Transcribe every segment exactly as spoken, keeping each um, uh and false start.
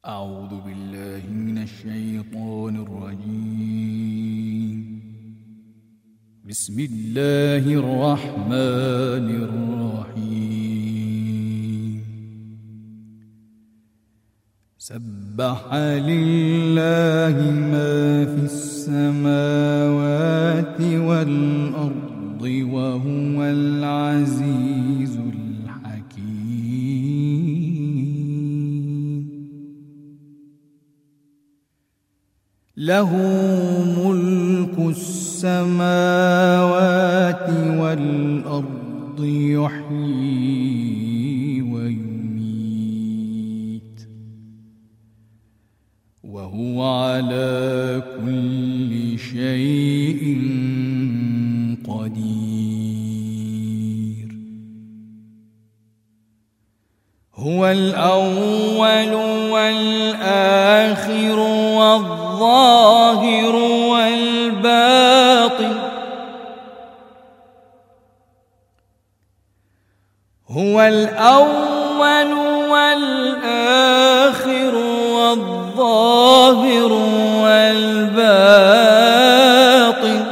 أعوذ بالله من الشيطان الرجيم. بسم الله الرحمن الرحيم. سبح لله ما في السماوات والأرض وهو العزيز الحكيم. له ملك السماوات والأرض يحيي ويميت وهو على كل شيء قدير. هو الأول والآخر والظاهر والباطن. هو الأول والآخر والظاهر والباطن.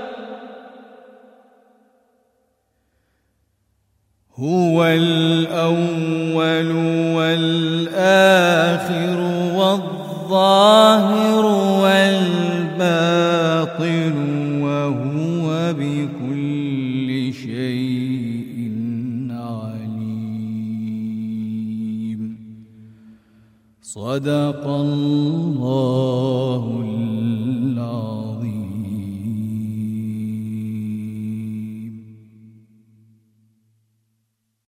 هو الأول والآخر والظاهر والباطن وهو بكل شيء عليم. صدق الله